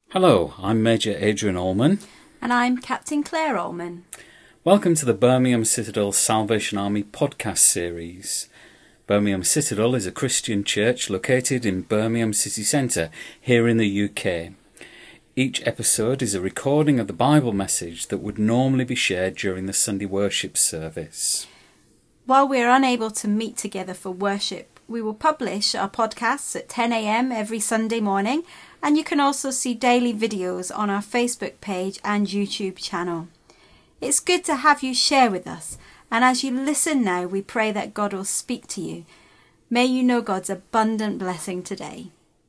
Hello, I'm Major Adrian Allman. And I'm Captain Claire Allman. Welcome to the Birmingham Citadel Salvation Army podcast series. Birmingham Citadel is a Christian church located in Birmingham city centre here in the UK. Each episode is a recording of the Bible message that would normally be shared during the Sunday worship service. While we're unable to meet together for worship, we will publish our podcasts at 10 a.m. every Sunday morning, and you can also see daily videos on our Facebook page and YouTube channel. It's good to have you share with us, and as you listen now, we pray that God will speak to you. May you know God's abundant blessing today.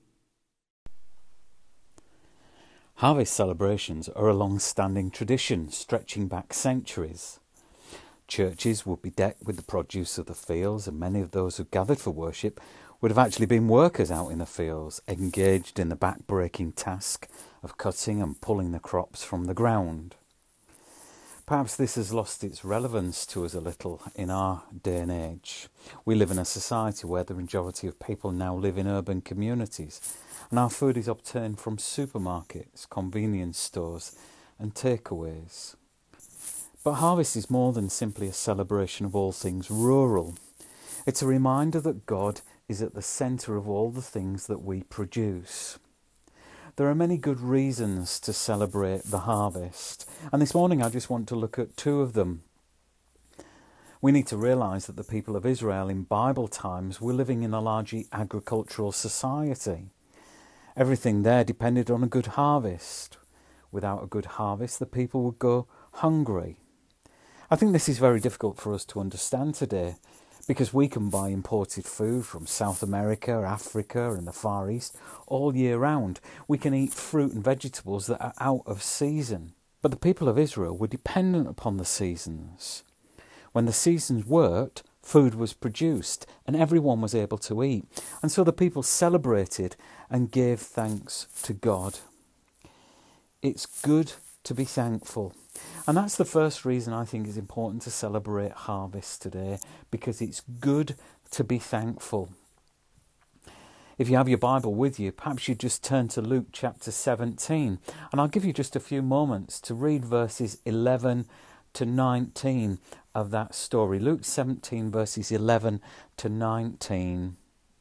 Harvest celebrations are a long-standing tradition stretching back centuries. Churches would be decked with the produce of the fields, and many of those who gathered for worship would have actually been workers out in the fields, engaged in the back-breaking task of cutting and pulling the crops from the ground. Perhaps this has lost its relevance to us a little in our day and age. We live in a society where the majority of people now live in urban communities, and our food is obtained from supermarkets, convenience stores and takeaways. But harvest is more than simply a celebration of all things rural. It's a reminder that God is at the centre of all the things that we produce. There are many good reasons to celebrate the harvest, and this morning I just want to look at two of them. We need to realise that the people of Israel in Bible times were living in a largely agricultural society. Everything there depended on a good harvest. Without a good harvest, the people would go hungry. I think this is very difficult for us to understand today, because we can buy imported food from South America, Africa and the Far East all year round. We can eat fruit and vegetables that are out of season. But the people of Israel were dependent upon the seasons. When the seasons worked, food was produced and everyone was able to eat. And so the people celebrated and gave thanks to God. It's good to be thankful. And that's the first reason I think it's important to celebrate harvest today, because it's good to be thankful. If you have your Bible with you, perhaps you just turn to Luke chapter 17, and I'll give you just a few moments to read verses 11 to 19 of that story. Luke 17 verses 11 to 19.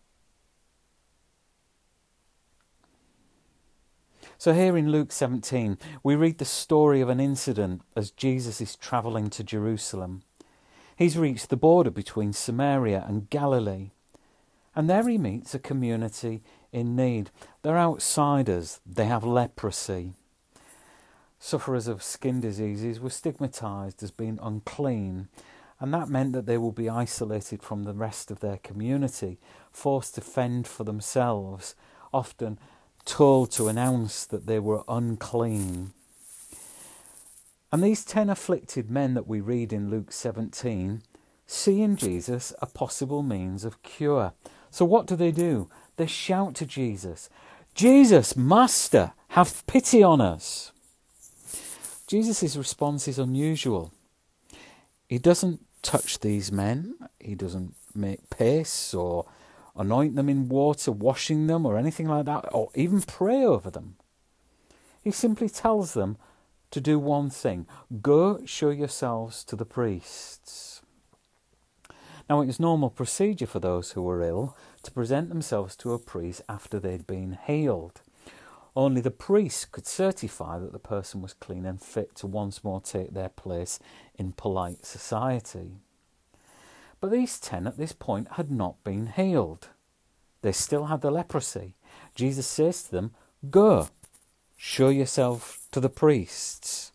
So here in Luke 17, we read the story of an incident as Jesus is travelling to Jerusalem. He's reached the border between Samaria and Galilee, and there he meets a community in need. They're outsiders, they have leprosy. Sufferers of skin diseases were stigmatised as being unclean, and that meant that they would be isolated from the rest of their community, forced to fend for themselves, often told to announce that they were unclean. And these 10 afflicted men that we read in Luke 17 see in Jesus a possible means of cure. So what do? They shout to Jesus, "Jesus, Master, have pity on us." Jesus' response is unusual. He doesn't touch these men. He doesn't make paste or anoint them in water, washing them or anything like that, or even pray over them. He simply tells them to do one thing: go show yourselves to the priests. Now, it was normal procedure for those who were ill to present themselves to a priest after they'd been healed. Only the priest could certify that the person was clean and fit to once more take their place in polite society. But these 10 at this point had not been healed. They still had the leprosy. Jesus says to them, "Go, show yourself to the priests."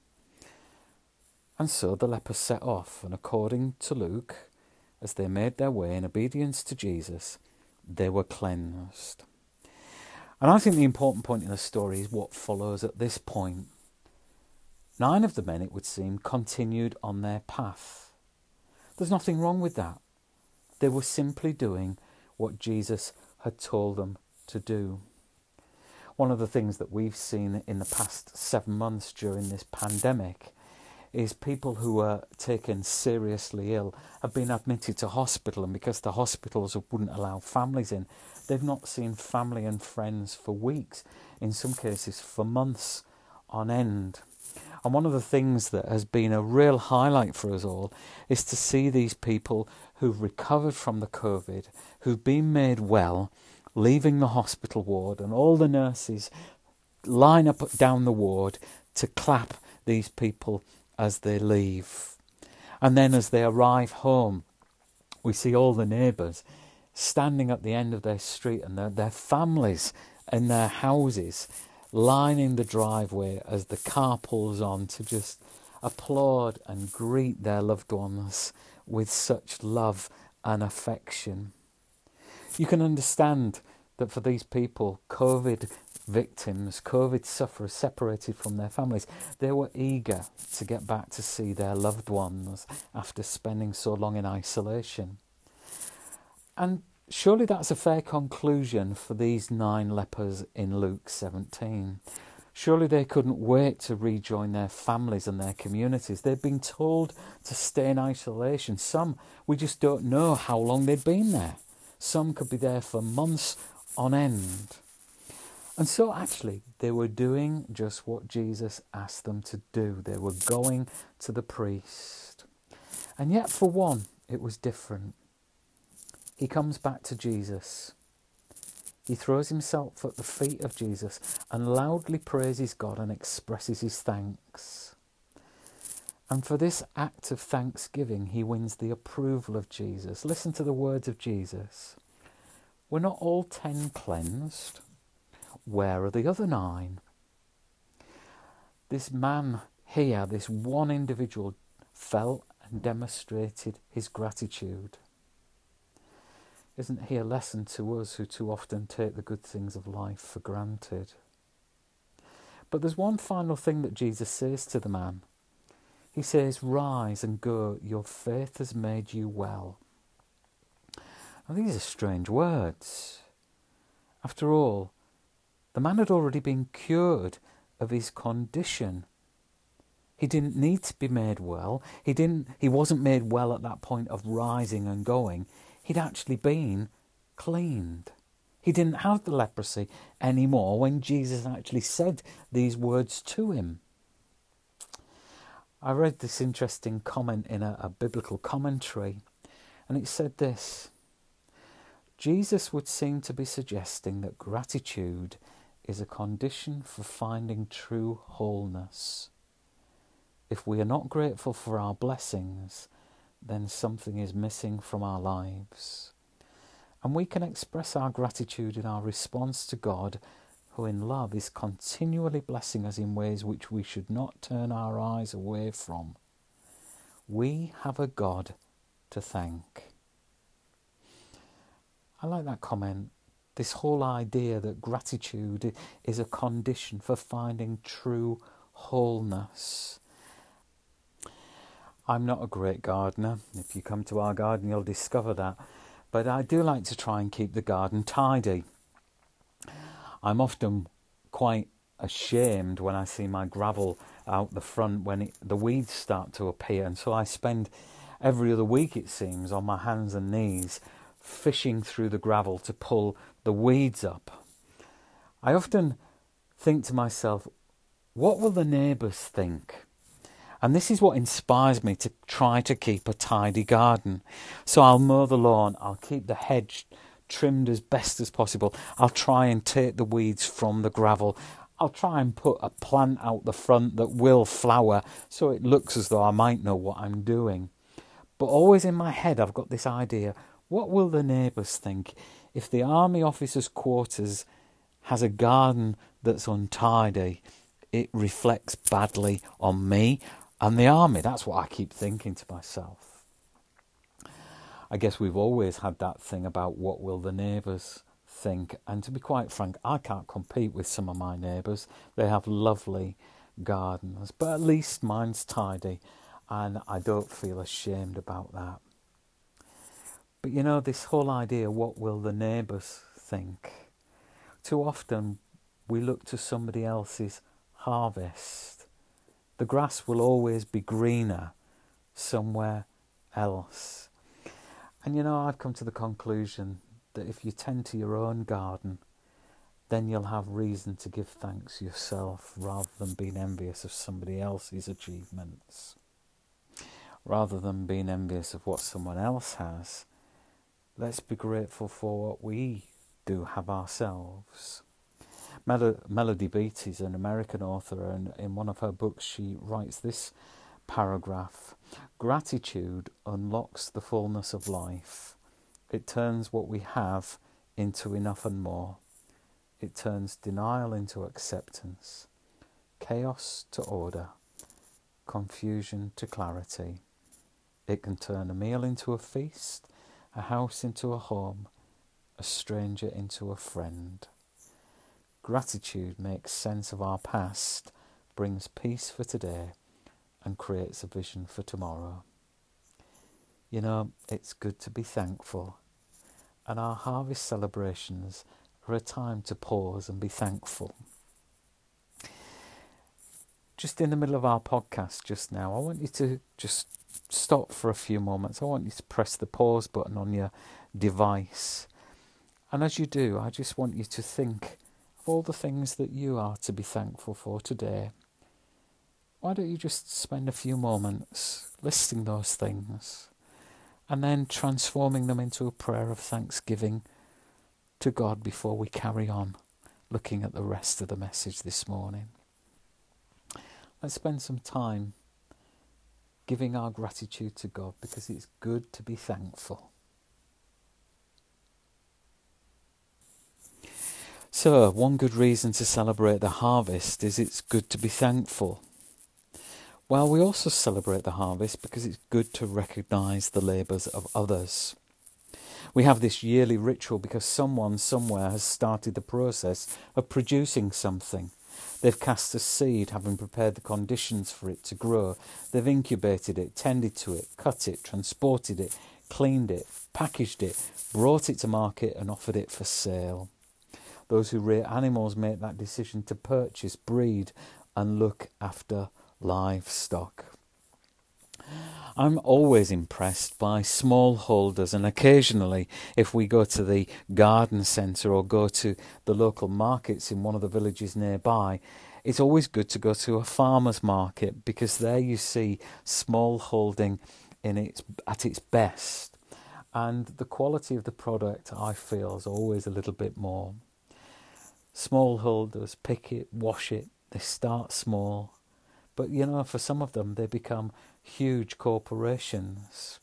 And so the lepers set off, and according to Luke, as they made their way in obedience to Jesus, they were cleansed. And I think the important point in the story is what follows at this point. 9 of the men, it would seem, continued on their path. There's nothing wrong with that. They were simply doing what Jesus had told them to do. One of the things that we've seen in the past 7 months during this pandemic is people who are taken seriously ill have been admitted to hospital, and because the hospitals wouldn't allow families in, they've not seen family and friends for weeks, in some cases for months on end. And one of the things that has been a real highlight for us all is to see these people who've recovered from the COVID, who've been made well, leaving the hospital ward, and all the nurses line up down the ward to clap these people as they leave. And then as they arrive home, we see all the neighbours standing at the end of their street, and their families in their houses lining the driveway as the car pulls on to just applaud and greet their loved ones with such love and affection. You can understand that for these people, COVID victims, COVID sufferers separated from their families, they were eager to get back to see their loved ones after spending so long in isolation. And surely that's a fair conclusion for these 9 lepers in Luke 17. Surely they couldn't wait to rejoin their families and their communities. They'd been told to stay in isolation. Some, we just don't know how long they'd been there. Some could be there for months on end. And so actually they were doing just what Jesus asked them to do. They were going to the priest. And yet for one, it was different. He comes back to Jesus. He throws himself at the feet of Jesus and loudly praises God and expresses his thanks. And for this act of thanksgiving, he wins the approval of Jesus. Listen to the words of Jesus. Were not all 10 cleansed? Where are the other 9? This man here, this one individual, felt and demonstrated his gratitude. Isn't he a lesson to us who too often take the good things of life for granted? But there's one final thing that Jesus says to the man. He says, "Rise and go, your faith has made you well." Now, these are strange words. After all, the man had already been cured of his condition. He didn't need to be made well. He wasn't made well at that point of rising and going. He'd actually been cleaned. He didn't have the leprosy anymore when Jesus actually said these words to him. I read this interesting comment in a biblical commentary, and it said this: Jesus would seem to be suggesting that gratitude is a condition for finding true wholeness. If we are not grateful for our blessings, then something is missing from our lives. And we can express our gratitude in our response to God, who in love is continually blessing us in ways which we should not turn our eyes away from. We have a God to thank. I like that comment. This whole idea that gratitude is a condition for finding true wholeness. I'm not a great gardener. If you come to our garden, you'll discover that. But I do like to try and keep the garden tidy. I'm often quite ashamed when I see my gravel out the front when the weeds start to appear. And so I spend every other week, it seems, on my hands and knees fishing through the gravel to pull the weeds up. I often think to myself, what will the neighbours think? And this is what inspires me to try to keep a tidy garden. So I'll mow the lawn, I'll keep the hedge trimmed as best as possible. I'll try and take the weeds from the gravel. I'll try and put a plant out the front that will flower so it looks as though I might know what I'm doing. But always in my head I've got this idea, what will the neighbours think if the army officer's quarters has a garden that's untidy? It reflects badly on me and the army. That's what I keep thinking to myself. I guess we've always had that thing about what will the neighbours think. And to be quite frank, I can't compete with some of my neighbours. They have lovely gardens, but at least mine's tidy and I don't feel ashamed about that. But you know, this whole idea, what will the neighbours think? Too often we look to somebody else's harvest The grass will always be greener somewhere else. And I've come to the conclusion that if you tend to your own garden, then you'll have reason to give thanks yourself rather than being envious of somebody else's achievements. Rather than being envious of what someone else has, let's be grateful for what we do have ourselves. Melody Beattie is an American author, and in one of her books she writes this paragraph: "Gratitude unlocks the fullness of life. It turns what we have into enough and more. It turns denial into acceptance, chaos to order, confusion to clarity. It can turn a meal into a feast, a house into a home, a stranger into a friend. Gratitude makes sense of our past, brings peace for today, and creates a vision for tomorrow." It's good to be thankful, and our harvest celebrations are a time to pause and be thankful. Just in the middle of our podcast just now, I want you to just stop for a few moments. I want you to press the pause button on your device. And as you do, I just want you to think of all the things that you are to be thankful for today. Why don't you just spend a few moments listing those things and then transforming them into a prayer of thanksgiving to God before we carry on looking at the rest of the message this morning. Let's spend some time giving our gratitude to God, because it's good to be thankful. So, one good reason to celebrate the harvest is it's good to be thankful. Well, we also celebrate the harvest because it's good to recognise the labours of others. We have this yearly ritual because someone somewhere has started the process of producing something. They've cast a seed, having prepared the conditions for it to grow. They've incubated it, tended to it, cut it, transported it, cleaned it, packaged it, brought it to market and offered it for sale. Those who rear animals make that decision to purchase, breed and look after livestock. I'm always impressed by smallholders, and occasionally if we go to the garden centre or go to the local markets in one of the villages nearby, it's always good to go to a farmer's market, because there you see smallholding at its best, and the quality of the product, I feel, is always a little bit more. Smallholders pick it, wash it, they start small, but for some of them they become huge corporations.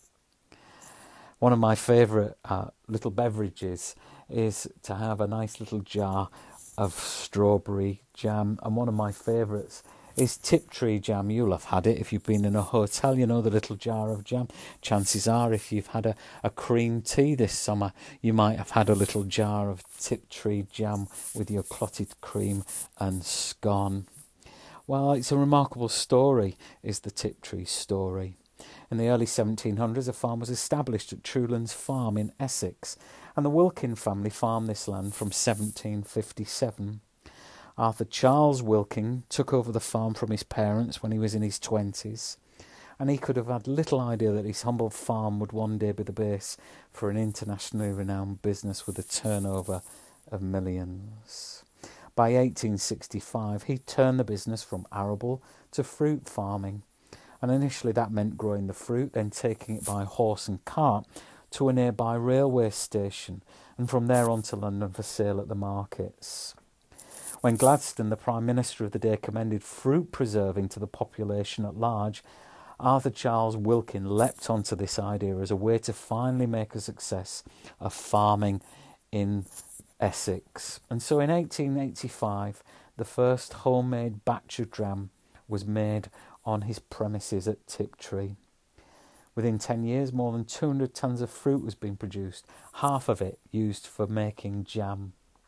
One of my favourite little beverages is to have a nice little jar of strawberry jam, and one of my favourites is Tiptree jam. You'll have had it if you've been in a hotel, the little jar of jam. Chances are if you've had a cream tea this summer, you might have had a little jar of Tiptree jam with your clotted cream and scone. Well, it's a remarkable story, is the Tiptree story. In the early 1700s, a farm was established at Trulands Farm in Essex, and the Wilkin family farmed this land from 1757. Arthur Charles Wilkin took over the farm from his parents when he was in his 20s, and he could have had little idea that his humble farm would one day be the base for an internationally renowned business with a turnover of millions. By 1865, he turned the business from arable to fruit farming, and initially that meant growing the fruit, then taking it by horse and cart to a nearby railway station, and from there on to London for sale at the markets. When Gladstone, the Prime Minister of the day, commended fruit preserving to the population at large, Arthur Charles Wilkin leapt onto this idea as a way to finally make a success of farming in Essex. And so in 1885, the first homemade batch of jam was made on his premises at Tiptree. Within 10 years, more than 200 tons of fruit was being produced, half of it used for making jam.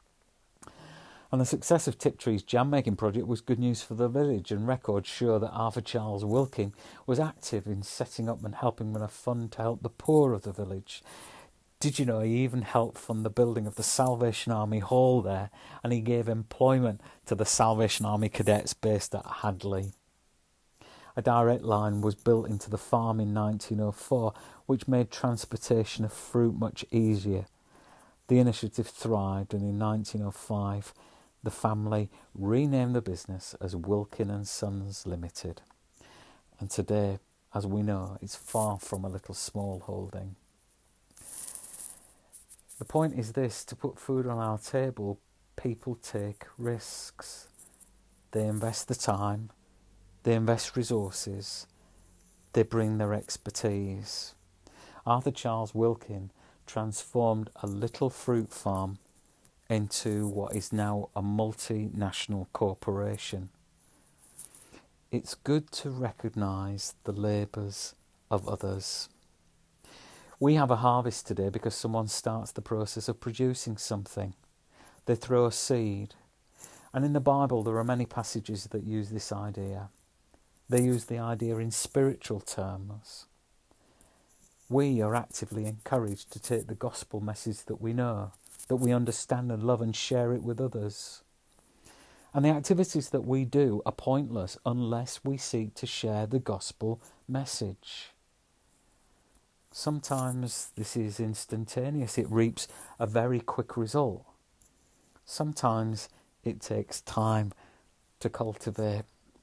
And the success of Tiptree's jam-making project was good news for the village, and records show that Arthur Charles Wilkin was active in setting up and helping run a fund to help the poor of the village. Did you know he even helped fund the building of the Salvation Army Hall there, and he gave employment to the Salvation Army cadets based at Hadley. A direct line was built into the farm in 1904, which made transportation of fruit much easier. The initiative thrived, and in 1905, the family renamed the business as Wilkin and Sons Limited. And today, as we know, it's far from a little small holding. The point is this: to put food on our table, people take risks. They invest the time, they invest resources, they bring their expertise. Arthur Charles Wilkin transformed a little fruit farm into what is now a multinational corporation. It's good to recognise the labours of others. We have a harvest today because someone starts the process of producing something. They throw a seed. And in the Bible there are many passages that use this idea. They use the idea in spiritual terms. We are actively encouraged to take the gospel message that we know, that we understand and love, and share it with others. And the activities that we do are pointless unless we seek to share the gospel message. Sometimes this is instantaneous. It reaps a very quick result. Sometimes it takes time to cultivate.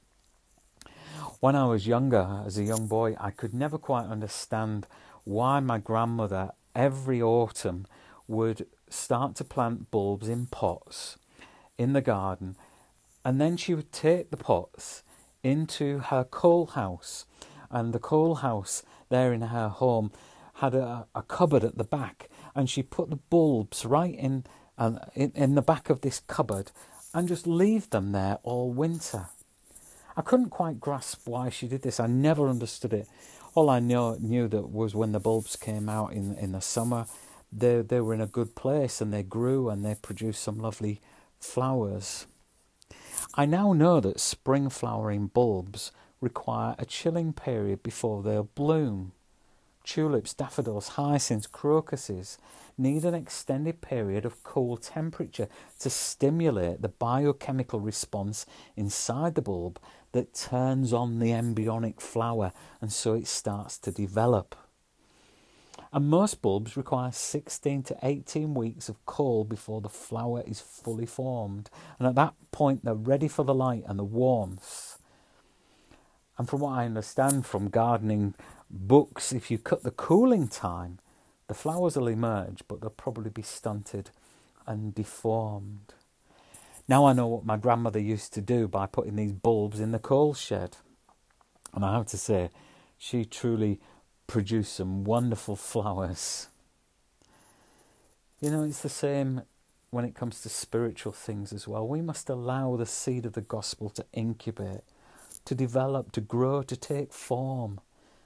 When I was younger, as a young boy, I could never quite understand why my grandmother every autumn would start to plant bulbs in pots in the garden, and then she would take the pots into her coal house, and the coal house there in her home had a cupboard at the back, and she put the bulbs right in the back of this cupboard and just leave them there all winter. I couldn't quite grasp why she did this. I never understood it. All I knew that was when the bulbs came out in the summer, they were in a good place and they grew and they produced some lovely flowers. I now know that spring flowering bulbs require a chilling period before they'll bloom. Tulips, daffodils, hyacinths, crocuses need an extended period of cool temperature to stimulate the biochemical response inside the bulb that turns on the embryonic flower, and so it starts to develop. And most bulbs require 16 to 18 weeks of cold before the flower is fully formed. And at that point, they're ready for the light and the warmth. And from what I understand from gardening books, if you cut the cooling time, the flowers will emerge, but they'll probably be stunted and deformed. Now I know what my grandmother used to do by putting these bulbs in the coal shed. And I have to say, she truly produced some wonderful flowers. You know, it's the same when it comes to spiritual things as well. We must allow the seed of the gospel to incubate, to develop, to grow, to take form.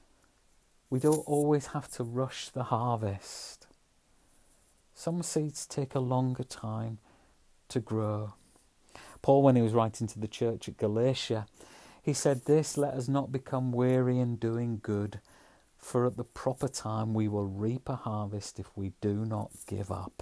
We don't always have to rush the harvest. Some seeds take a longer time to grow. Paul, when he was writing to the church at Galatia, he said this: "Let us not become weary in doing good, for at the proper time we will reap a harvest if we do not give up."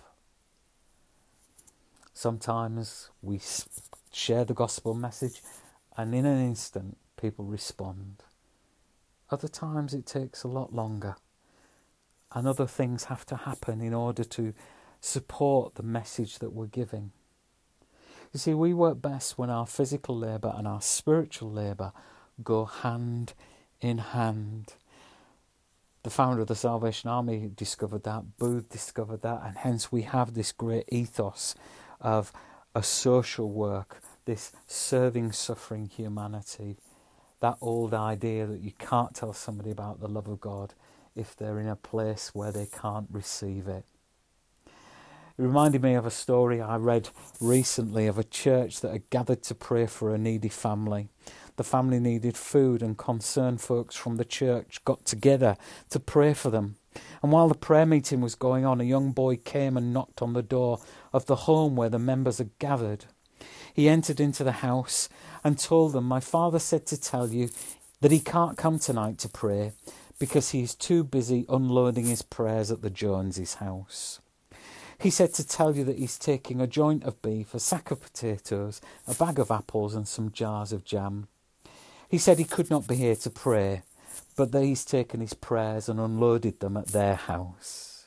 Sometimes we share the gospel message and in an instant people respond. Other times it takes a lot longer, and other things have to happen in order to support the message that we're giving. You see, we work best when our physical labour and our spiritual labour go hand in hand. The founder of the Salvation Army discovered that, Booth discovered that, and hence we have this great ethos of a social work, this serving, suffering humanity, that old idea that you can't tell somebody about the love of God if they're in a place where they can't receive it. It reminded me of a story I read recently of a church that had gathered to pray for a needy family. The family needed food, and concerned folks from the church got together to pray for them. And while the prayer meeting was going on, a young boy came and knocked on the door of the home where the members had gathered. He entered into the house and told them, "My father said to tell you that he can't come tonight to pray because he is too busy unloading his prayers at the Joneses' house. He said to tell you that he's taking a joint of beef, a sack of potatoes, a bag of apples and some jars of jam. He said he could not be here to pray, but that he's taken his prayers and unloaded them at their house.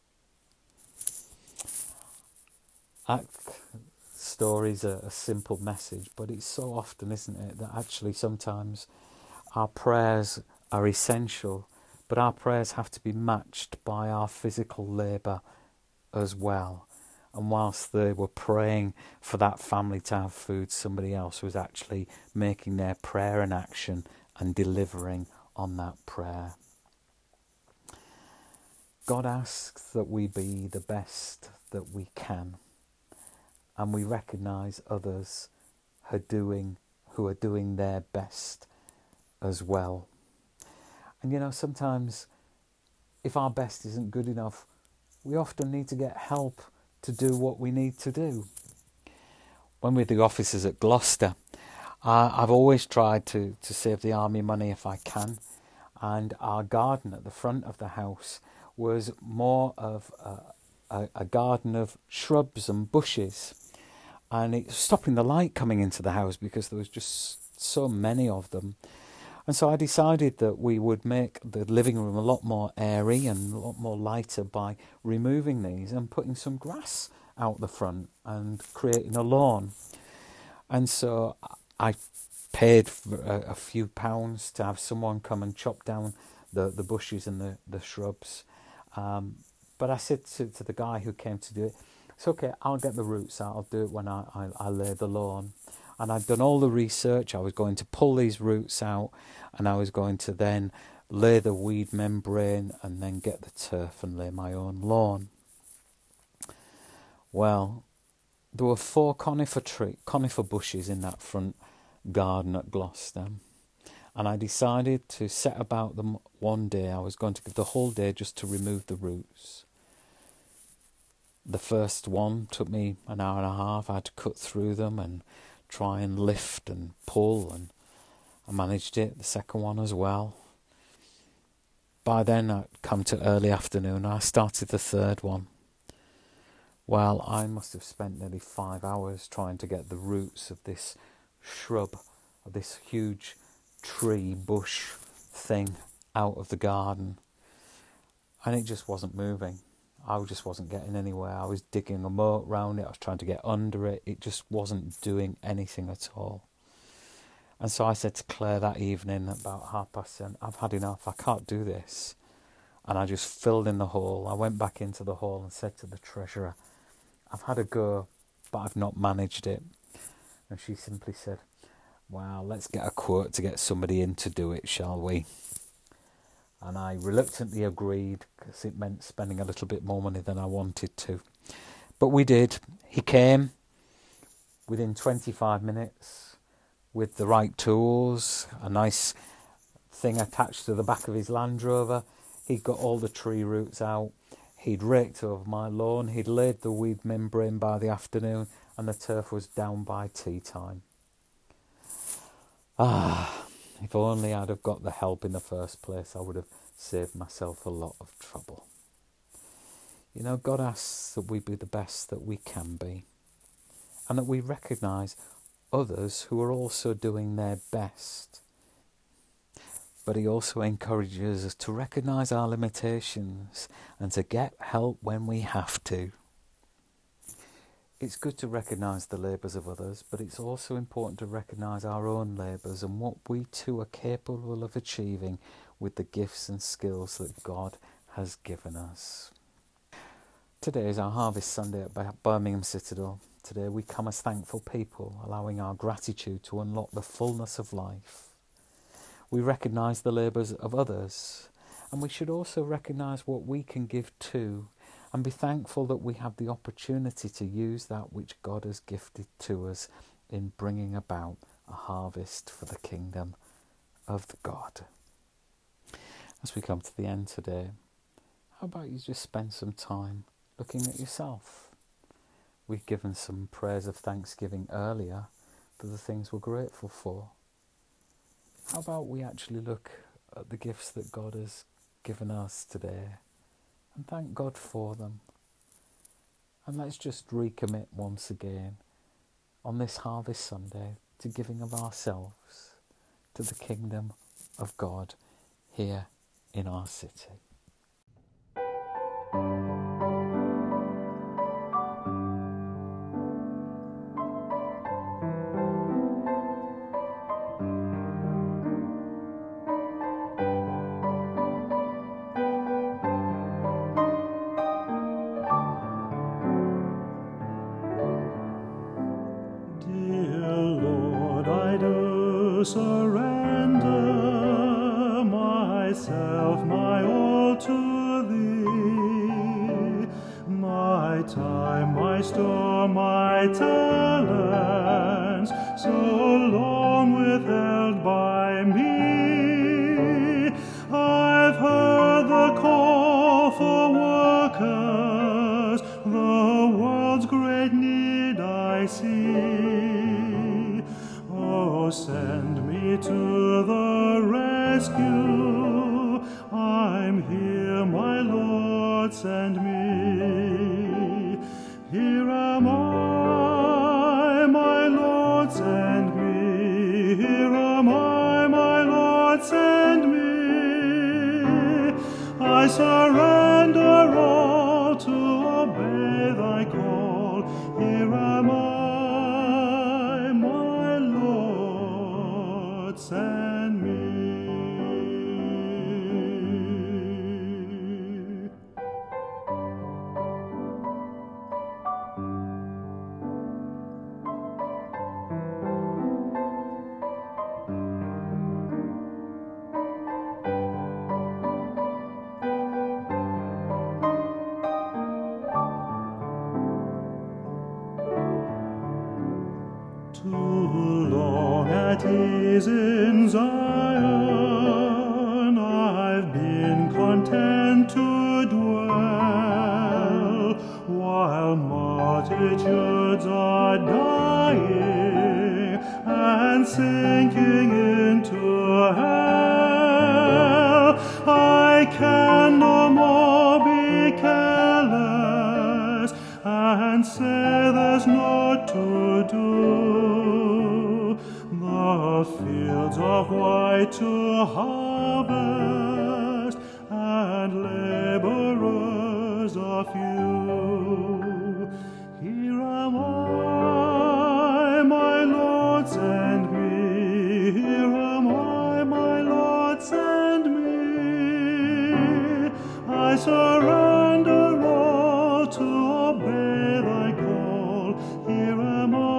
That story's a simple message, but it's so often, isn't it, that actually sometimes our prayers are essential, but our prayers have to be matched by our physical labour as well. And whilst they were praying for that family to have food, somebody else was actually making their prayer an action and delivering on that prayer. God asks that we be the best that we can, and we recognise others who are doing their best as well. And sometimes if our best isn't good enough, we often need to get help to do what we need to do. When we're the officers at Gloucester, I've always tried to save the army money if I can, and our garden at the front of the house was more of a garden of shrubs and bushes, and it was stopping the light coming into the house because there was just so many of them. And so I decided that we would make the living room a lot more airy and a lot more lighter by removing these and putting some grass out the front and creating a lawn. And so I paid for a few pounds to have someone come and chop down the bushes and the shrubs. But I said to the guy who came to do it, it's okay, I'll get the roots out, I'll do it when I lay the lawn. And I'd done all the research. I was going to pull these roots out, and I was going to then lay the weed membrane and then get the turf and lay my own lawn. Well, there were 4 conifer bushes in that front garden at Gloucester, and I decided to set about them one day. I was going to give the whole day just to remove the roots. The first one took me an hour and a half. I had to cut through them and try and lift and pull, and I managed it. The second one as well. By then I'd come to early afternoon and I started the third one. Well, I must have spent nearly 5 hours trying to get the roots of this shrub, of this huge tree bush thing out of the garden, and it just wasn't moving. I just wasn't getting anywhere. I was digging a moat round it. I was trying to get under it. It just wasn't doing anything at all. And so I said to Claire that evening about 10:30, I've had enough. I can't do this. And I just filled in the hole. I went back into the hall and said to the treasurer, I've had a go, but I've not managed it. And she simply said, well, let's get a quote to get somebody in to do it, shall we? And I reluctantly agreed because it meant spending a little bit more money than I wanted to. But we did. He came within 25 minutes with the right tools, a nice thing attached to the back of his Land Rover. He'd got all the tree roots out. He'd raked over my lawn. He'd laid the weed membrane by the afternoon, and the turf was down by tea time. If only I'd have got the help in the first place, I would have saved myself a lot of trouble. God asks that we be the best that we can be, and that we recognise others who are also doing their best. But he also encourages us to recognise our limitations and to get help when we have to. It's good to recognise the labours of others, but it's also important to recognise our own labours and what we too are capable of achieving with the gifts and skills that God has given us. Today is our Harvest Sunday at Birmingham Citadel. Today we come as thankful people, allowing our gratitude to unlock the fullness of life. We recognise the labours of others, and we should also recognise what we can give too, and be thankful that we have the opportunity to use that which God has gifted to us in bringing about a harvest for the kingdom of God. As we come to the end today, how about you just spend some time looking at yourself? We've given some prayers of thanksgiving earlier for the things we're grateful for. How about we actually look at the gifts that God has given us today and thank God for them? And let's just recommit once again on this Harvest Sunday to giving of ourselves, to the kingdom of God here in our city. Surrender myself, my all to thee, my time, my store, my talents, so long withheld by me. I've heard the call for workers, the world's great need I see. Oh, send me to the rescue. I'm here, my Lord, send me. Here am I, my Lord, send me. Here am I, my Lord, send me. I surrender all to obey thy call. Here am I, send me. Too long at ease in Zion, I've been content to dwell, while multitudes are dying and sinking into hell. I can no more be careless and say there's naught to do. The fields are white to harvest, and laborers are few. Here am I, my Lord, send me. Here am I, my Lord, send me. I surrender all to obey thy call. Here am I,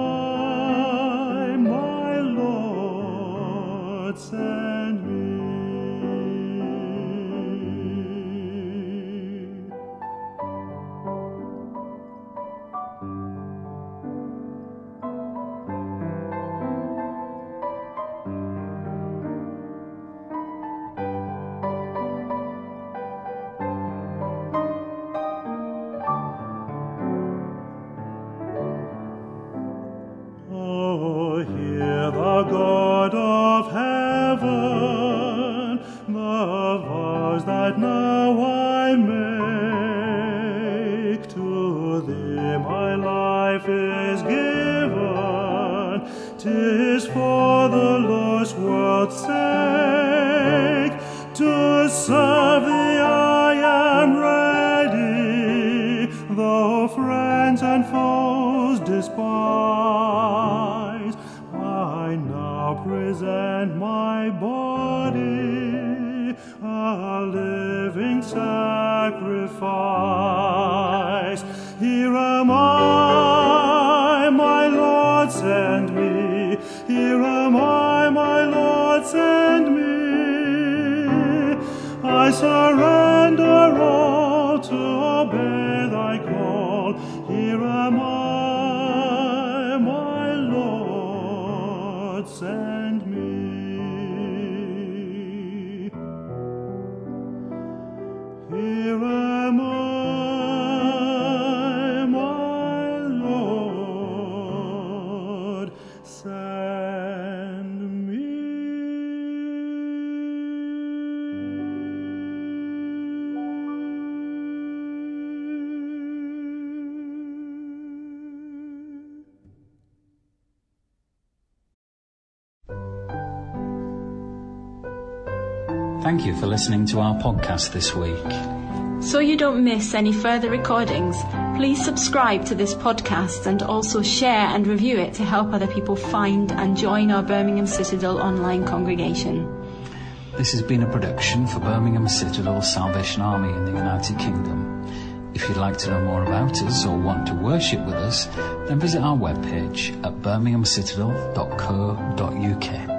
my Lord, send me. Oh, hear the God of heaven, the vows that now I make. To thee my life is given, 'tis for the lost world's sake. To serve thee I am ready, though friends and foes despise. I now present my body, a living sacrifice. Here am I, my Lord, send me. Here am I, my Lord, send me. I surrender all to obey thy call. Here am I, my Lord, send me. Here am I, my Lord, send me. Thank you for listening to our podcast this week. So you don't miss any further recordings, please subscribe to this podcast and also share and review it to help other people find and join our Birmingham Citadel online congregation. This has been a production for Birmingham Citadel Salvation Army in the United Kingdom. If you'd like to know more about us or want to worship with us, then visit our webpage at birminghamcitadel.co.uk.